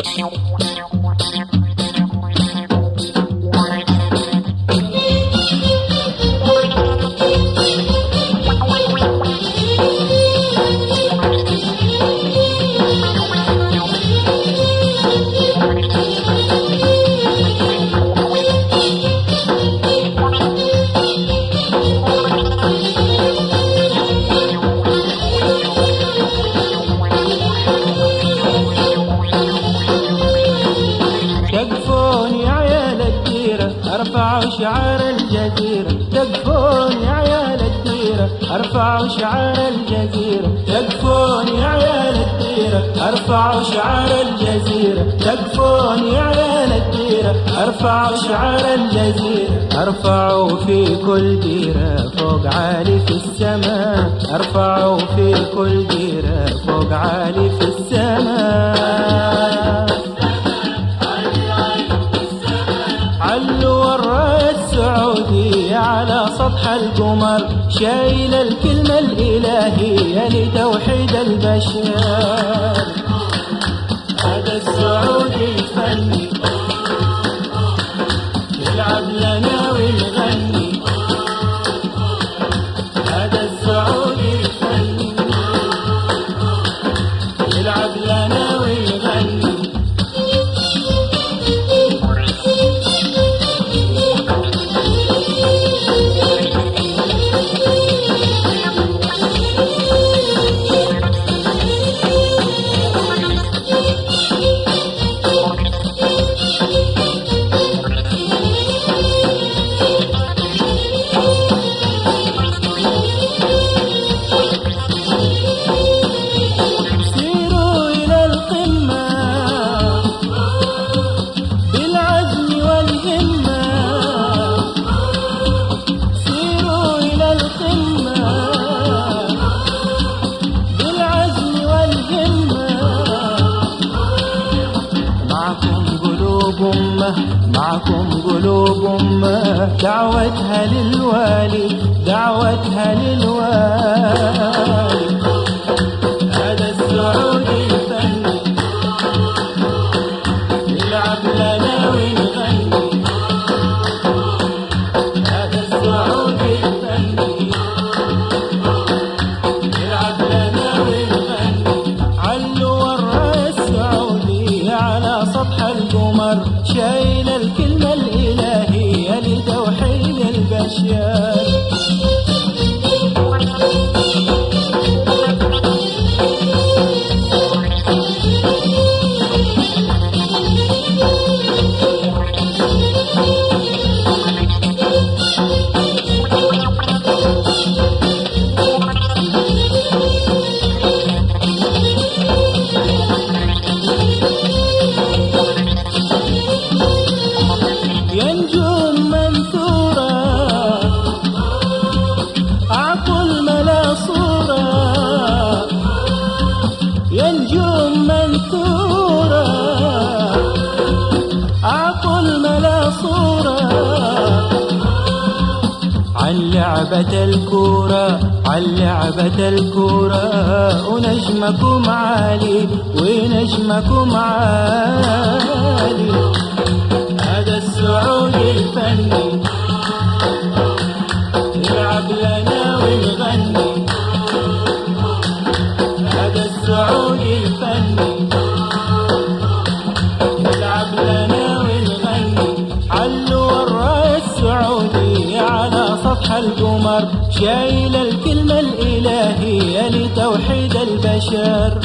ارفعوا شعار الجزيرة، تقفون يا عيال الديرة، ارفعوا شعار الجزيرة، تقفون يا عيال الديرة، ارفعوا شعار الجزيرة، تقفون يا عيال الديرة، ارفعوا شعار الجزيرة، ارفعوا في كل ديرة فوق عالي في السماء، ارفعوا في كل ديرة فوق عالي في السماء. علوا الراية السعودية على سطح القمر، شايل الكلمة الإلهية لتوحيد البشر. هذا السعودي الفني يلعب لنا ويغني، هذا السعودي الفني يلعب لنا ويغني. معكم قلوب أمة، دعوتها للوالي، دعوتها للوالي. هذا السعودي الفني يلعب لنا ويغني، هذا السعودي الفني يلعب لنا ويغني. علوا الراية السعودية على سطح القمر، شايل الكلمة الإلهية لتوحيد البشر. يا نجوم منثورة أعطوا الملا صورة عن لعبة الكورة، عن لعبة الكورة، ونجمكم عالي ونجمكم عالي. هذا السعودي الفني يلعب لنا ويغني، هذا السعودي الفني يلعب لنا ويغني. علوا الراية السعودية على سطح القمر، شايل الكلمة الإلهية لتوحيد البشر.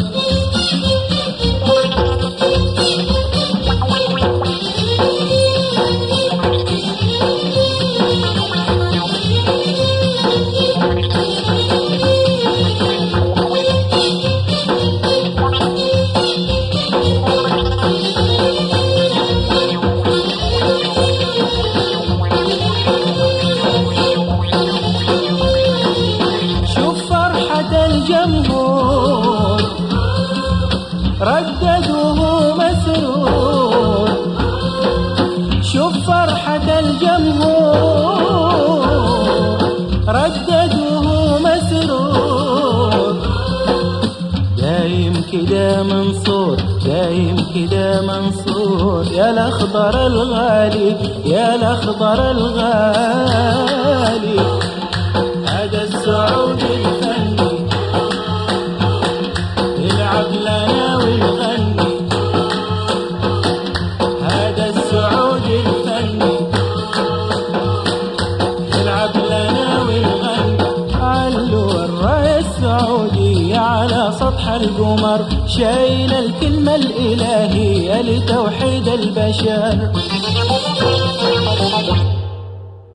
الجمهور رددوه مسرور، شوف فرحة الجمهور رددوه مسرور. دايم كده منصور، دايم كده منصور، يا الأخضر الغالي يا الأخضر الغالي. هذا السعودي الفني يلعب لنا ويغني، هذا السعودي الفني يلعب لنا ويغني. علوا الراية السعودية على سطح القمر، شايل الكلمة الإلهية لتوحيد البشر.